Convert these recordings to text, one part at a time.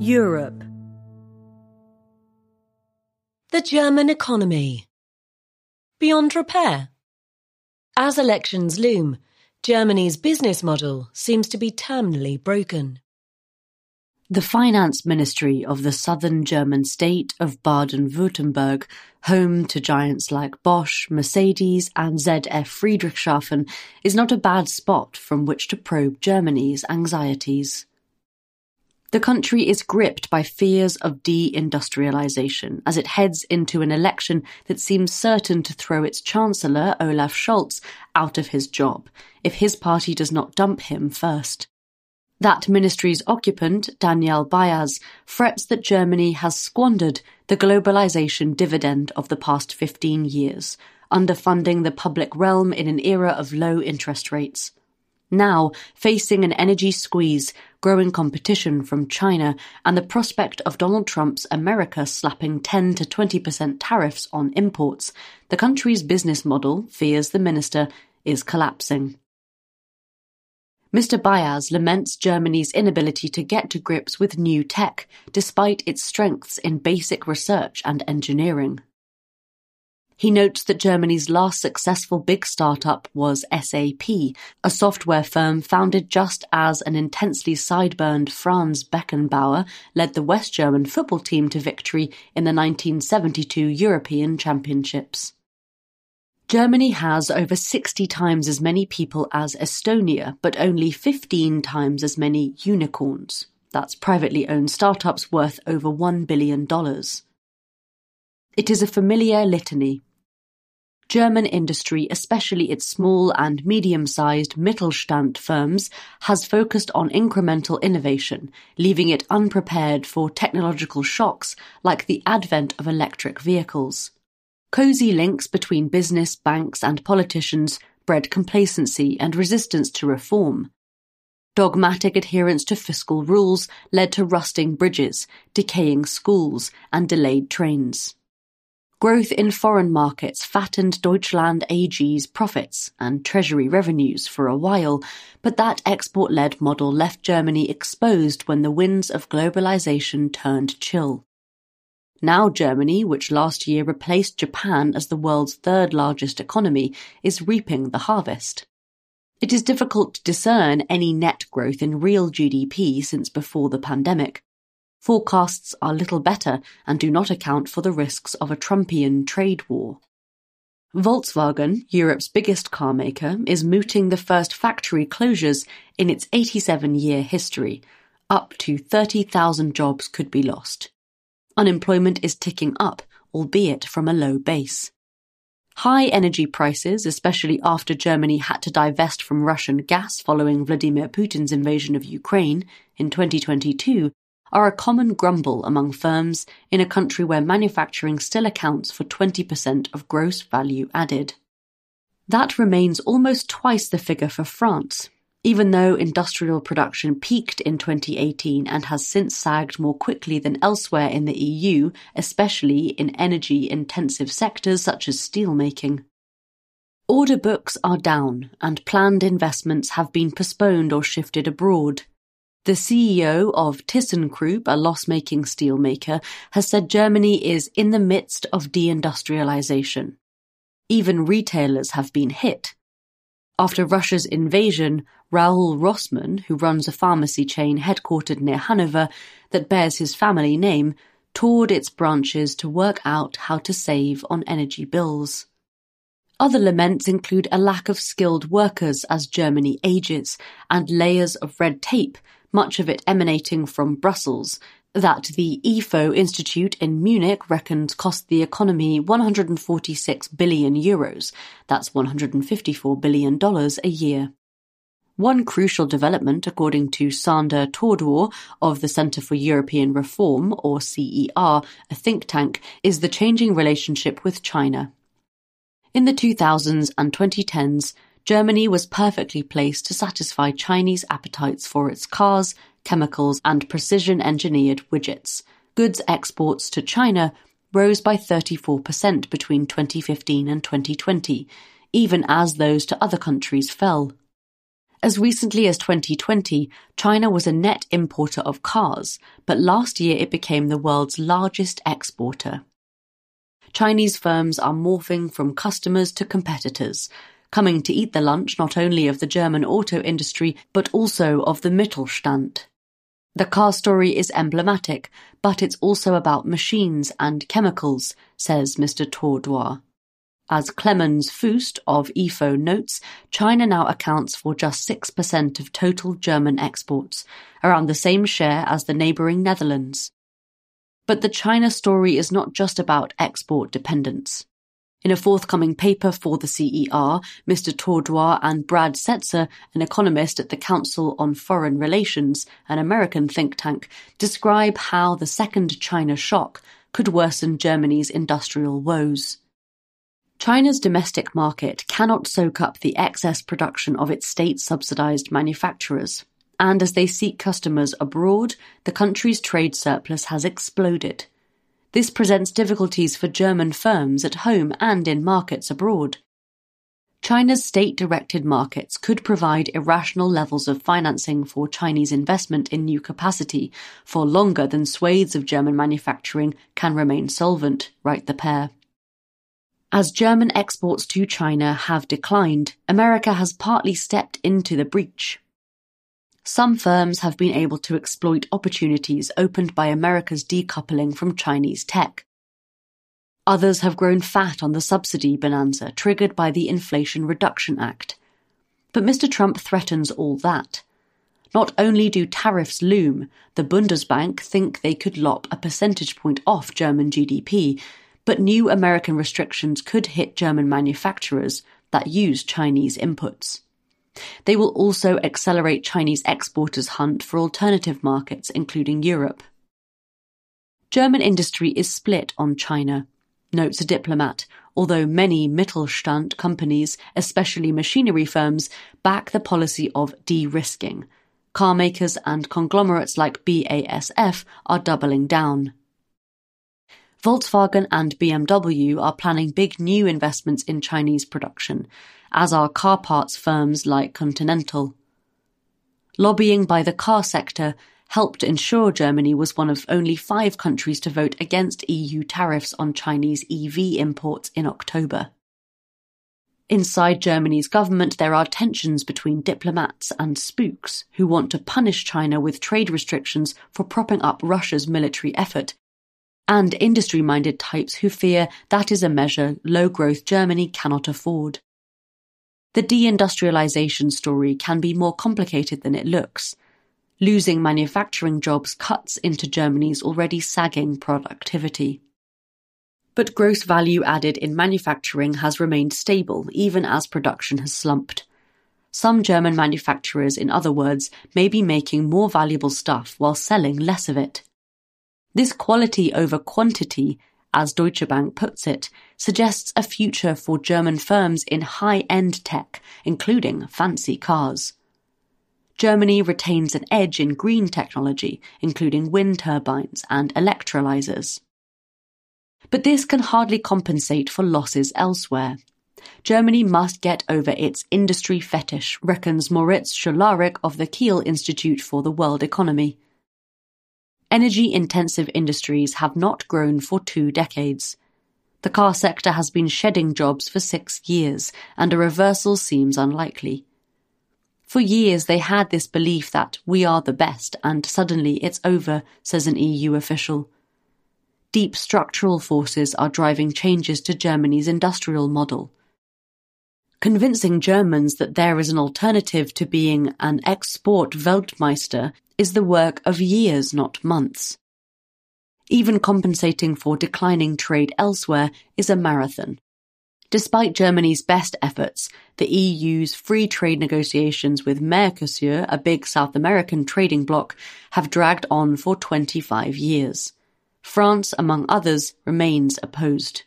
Europe. The German economy. Beyond repair. As elections loom, Germany's business model seems to be terminally broken. The finance ministry of the southern German state of Baden-Württemberg, home to giants like Bosch, Mercedes and ZF Friedrichshafen, is not a bad spot from which to probe Germany's anxieties. The country is gripped by fears of deindustrialization as it heads into an election that seems certain to throw its chancellor, Olaf Scholz, out of his job if his party does not dump him first. That ministry's occupant, Daniel Bayaz, frets that Germany has squandered the globalization dividend of the past 15 years, underfunding the public realm in an era of low interest rates. Now, facing an energy squeeze, growing competition from China, and the prospect of Donald Trump's America slapping 10 to 20% tariffs on imports, the country's business model, fears the minister, is collapsing. Mr. Bayaz laments Germany's inability to get to grips with new tech, despite its strengths in basic research and engineering. He notes that Germany's last successful big startup was SAP, a software firm founded just as an intensely sideburned Franz Beckenbauer led the West German football team to victory in the 1972 European Championships. Germany has over 60 times as many people as Estonia, but only 15 times as many unicorns. That's privately owned startups worth over $1 billion. It is a familiar litany. German industry, especially its small and medium-sized Mittelstand firms, has focused on incremental innovation, leaving it unprepared for technological shocks like the advent of electric vehicles. Cosy links between business, banks and politicians bred complacency and resistance to reform. Dogmatic adherence to fiscal rules led to rusting bridges, decaying schools and delayed trains. Growth in foreign markets fattened Deutschland AG's profits and treasury revenues for a while, but that export-led model left Germany exposed when the winds of globalization turned chill. Now Germany, which last year replaced Japan as the world's third largest economy, is reaping the harvest. It is difficult to discern any net growth in real GDP since before the pandemic. Forecasts are little better and do not account for the risks of a Trumpian trade war. Volkswagen, Europe's biggest car maker, is mooting the first factory closures in its 87-year history. Up to 30,000 jobs could be lost. Unemployment is ticking up, albeit from a low base. High energy prices, especially after Germany had to divest from Russian gas following Vladimir Putin's invasion of Ukraine in 2022, are a common grumble among firms in a country where manufacturing still accounts for 20% of gross value added. That remains almost twice the figure for France. Even though industrial production peaked in 2018 and has since sagged more quickly than elsewhere in the EU, especially in energy-intensive sectors such as steelmaking. Order books are down, and planned investments have been postponed or shifted abroad. The CEO of ThyssenKrupp, a loss-making steelmaker, has said Germany is in the midst of deindustrialization. Even retailers have been hit. After Russia's invasion, Raoul Rossmann, who runs a pharmacy chain headquartered near Hanover that bears his family name, toured its branches to work out how to save on energy bills. Other laments include a lack of skilled workers as Germany ages, and layers of red tape, much of it emanating from Brussels, that the IFO Institute in Munich reckons cost the economy €146 billion, that's $154 billion a year. One crucial development, according to Sander Tordor of the Centre for European Reform, or CER, a think tank, is the changing relationship with China. In the 2000s and 2010s, Germany was perfectly placed to satisfy Chinese appetites for its cars, chemicals and precision-engineered widgets. Goods exports to China rose by 34% between 2015 and 2020, even as those to other countries fell. As recently as 2020, China was a net importer of cars, but last year it became the world's largest exporter. Chinese firms are morphing from customers to competitors, coming to eat the lunch not only of the German auto industry but also of the Mittelstand. The car story is emblematic, but it's also about machines and chemicals, says Mr. Tordois. As Clemens Fust of IFO notes, China now accounts for just 6% of total German exports, around the same share as the neighbouring Netherlands. But the China story is not just about export dependence. In a forthcoming paper for the CER, Mr. Tordois and Brad Setzer, an economist at the Council on Foreign Relations, an American think tank, describe how the second China shock could worsen Germany's industrial woes. China's domestic market cannot soak up the excess production of its state-subsidized manufacturers, and as they seek customers abroad, the country's trade surplus has exploded. This presents difficulties for German firms at home and in markets abroad. China's state-directed markets could provide irrational levels of financing for Chinese investment in new capacity for longer than swathes of German manufacturing can remain solvent, write the pair. As German exports to China have declined, America has partly stepped into the breach. Some firms have been able to exploit opportunities opened by America's decoupling from Chinese tech. Others have grown fat on the subsidy bonanza triggered by the Inflation Reduction Act. But Mr. Trump threatens all that. Not only do tariffs loom, the Bundesbank think they could lop a percentage point off German GDP, but new American restrictions could hit German manufacturers that use Chinese inputs. They will also accelerate Chinese exporters' hunt for alternative markets, including Europe. German industry is split on China, notes a diplomat, although many Mittelstand companies, especially machinery firms, back the policy of de-risking. Car makers and conglomerates like BASF are doubling down. Volkswagen and BMW are planning big new investments in Chinese production, as are car parts firms like Continental. Lobbying by the car sector helped ensure Germany was one of only 5 countries to vote against EU tariffs on Chinese EV imports in October. Inside Germany's government, there are tensions between diplomats and spooks who want to punish China with trade restrictions for propping up Russia's military effort, and industry-minded types who fear that is a measure low-growth Germany cannot afford. The deindustrialization story can be more complicated than it looks. Losing manufacturing jobs cuts into Germany's already sagging productivity. But gross value added in manufacturing has remained stable even as production has slumped. Some German manufacturers, in other words, may be making more valuable stuff while selling less of it. This quality over quantity, as Deutsche Bank puts it, suggests a future for German firms in high-end tech, including fancy cars. Germany retains an edge in green technology, including wind turbines and electrolyzers. But this can hardly compensate for losses elsewhere. Germany must get over its industry fetish, reckons Moritz Scholarik of the Kiel Institute for the World Economy. Energy-intensive industries have not grown for 2 decades. The car sector has been shedding jobs for 6 years, and a reversal seems unlikely. For years they had this belief that we are the best, and suddenly it's over, says an EU official. Deep structural forces are driving changes to Germany's industrial model. Convincing Germans that there is an alternative to being an export Weltmeister is the work of years, not months. Even compensating for declining trade elsewhere is a marathon. Despite Germany's best efforts, the EU's free trade negotiations with Mercosur, a big South American trading bloc, have dragged on for 25 years. France, among others, remains opposed.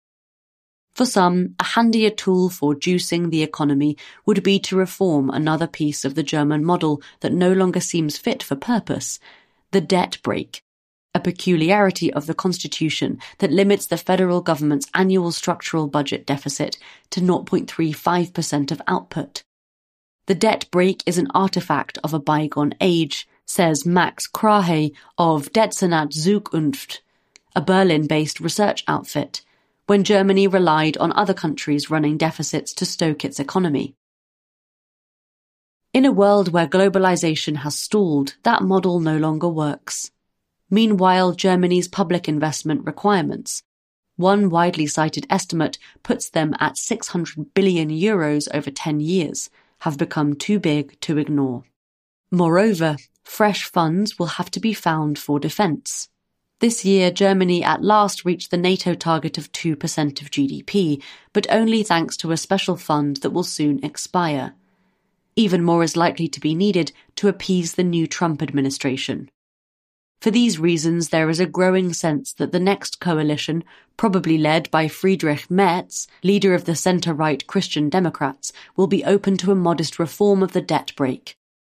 For some, a handier tool for juicing the economy would be to reform another piece of the German model that no longer seems fit for purpose, the debt brake, a peculiarity of the constitution that limits the federal government's annual structural budget deficit to 0.35% of output. The debt brake is an artifact of a bygone age, says Max Krahe of Dezernat Zukunft, a Berlin-based research outfit, when Germany relied on other countries running deficits to stoke its economy. In a world where globalization has stalled, that model no longer works. Meanwhile, Germany's public investment requirements, one widely cited estimate puts them at €600 billion over 10 years, have become too big to ignore. Moreover, fresh funds will have to be found for defence. This year, Germany at last reached the NATO target of 2% of GDP, but only thanks to a special fund that will soon expire. Even more is likely to be needed to appease the new Trump administration. For these reasons, there is a growing sense that the next coalition, probably led by Friedrich Merz, leader of the centre-right Christian Democrats, will be open to a modest reform of the debt brake.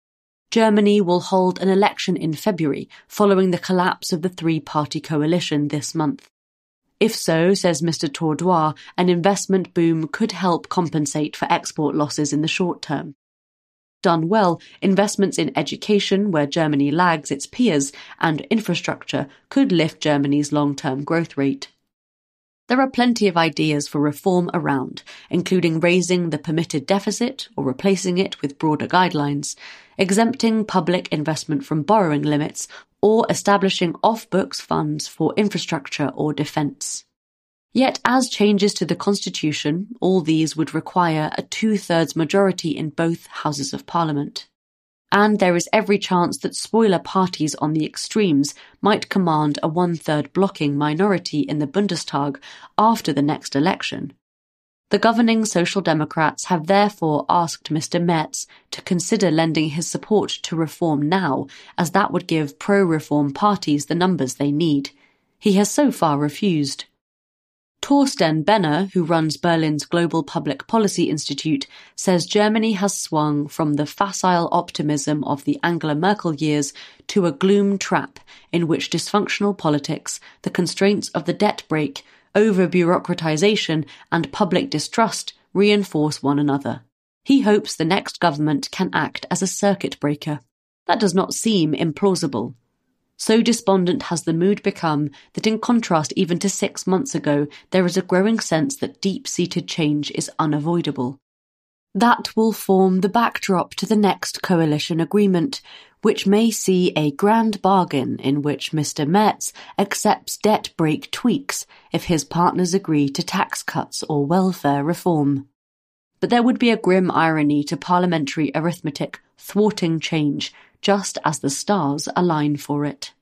Germany will hold an election in February, following the collapse of the three-party coalition this month. If so, says Mr. Tordois, an investment boom could help compensate for export losses in the short term. Done well, investments in education, where Germany lags its peers, and infrastructure could lift Germany's long-term growth rate. There are plenty of ideas for reform around, including raising the permitted deficit or replacing it with broader guidelines, exempting public investment from borrowing limits, or establishing off-books funds for infrastructure or defence. Yet, as changes to the constitution, all these would require a 2/3 majority in both Houses of Parliament. And there is every chance that spoiler parties on the extremes might command a 1/3 blocking minority in the Bundestag after the next election. The governing Social Democrats have therefore asked Mr. Merz to consider lending his support to reform now, as that would give pro-reform parties the numbers they need. He has so far refused. Thorsten Benner, who runs Berlin's Global Public Policy Institute, says Germany has swung from the facile optimism of the Angela Merkel years to a gloom trap in which dysfunctional politics, the constraints of the debt brake, over-bureaucratization and public distrust reinforce one another. He hopes the next government can act as a circuit breaker. That does not seem implausible. So despondent has the mood become that in contrast even to 6 months ago, there is a growing sense that deep-seated change is unavoidable. That will form the backdrop to the next coalition agreement, which may see a grand bargain in which Mr. Merz accepts debt brake tweaks if his partners agree to tax cuts or welfare reform. But there would be a grim irony to parliamentary arithmetic thwarting change, just as the stars align for it.